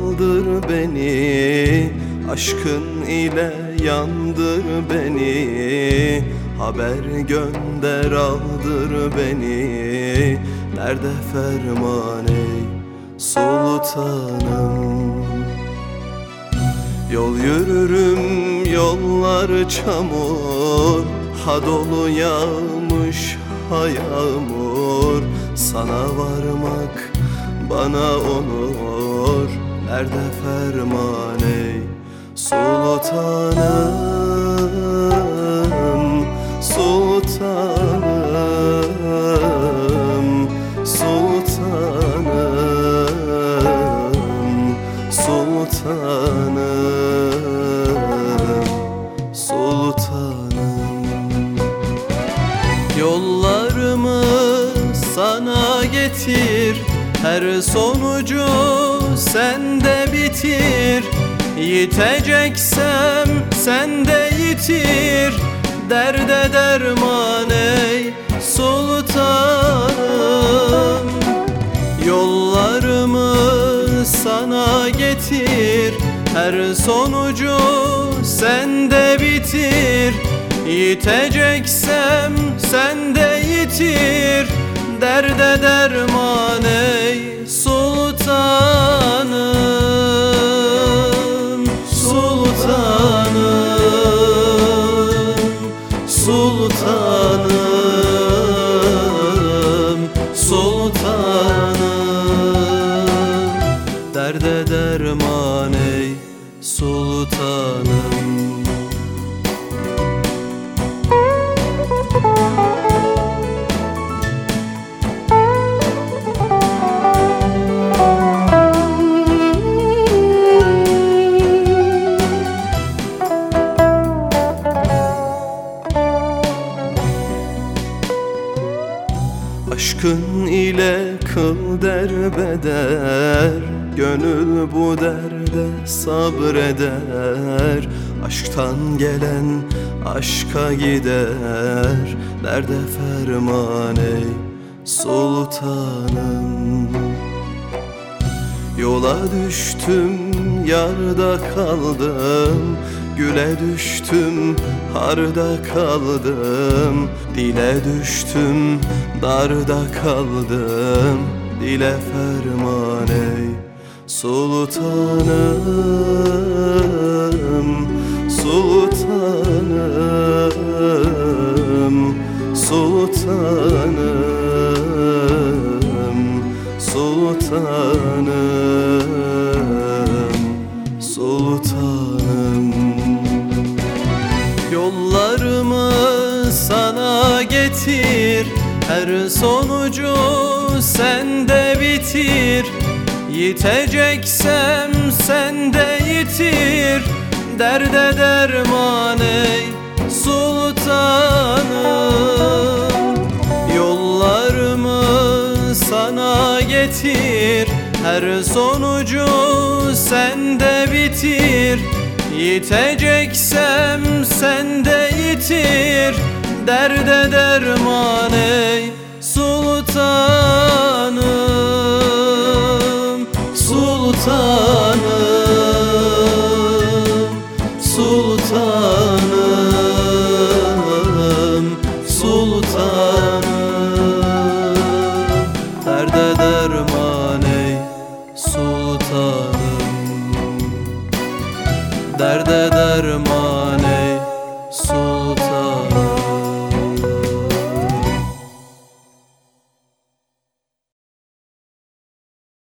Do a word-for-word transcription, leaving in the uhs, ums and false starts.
kaldır beni, aşkın ile yandır beni. Haber gönder aldır beni, nerede ferman ey sultanım. Yol yürürüm yollar çamur, ha dolu yağmış ha yağmur. Sana varmak bana onur, nerede ferman ey sultanım. Sultanım, sultanım, sultanım, sultanım. Yollarımı sana getir, her sonucu sende bitir. Yiteceksem sende yitir, derde derman ey sultanım. Yollarımı sana getir, her sonucu sende bitir. Yiteceksem sende yitir, derde derman ey sultanım. Sultanım, sultanım, sultanım, derde derman ey sultanım. Aşkın ile kıl derbeder, gönül bu derde sabreder. Aşktan gelen aşka gider, derde ferman ey sultanım. Yola düştüm yarda kaldım, güle düştüm harda kaldım. Dile düştüm darda kaldım, dile ferman ey sultanım. Sultanım, sultanım, sultanım, sultanım. Yollarımı sana getir, her sonucu sende bitir. Yiteceksem sende yitir, derde derman ey sultanım. Yollarımı sana getir, her sonucu sende bitir. Yiteceksem sende yitir, derde derman ey sultanım. Sultanım, sultanım, sultanım, derde derman ey sultanım.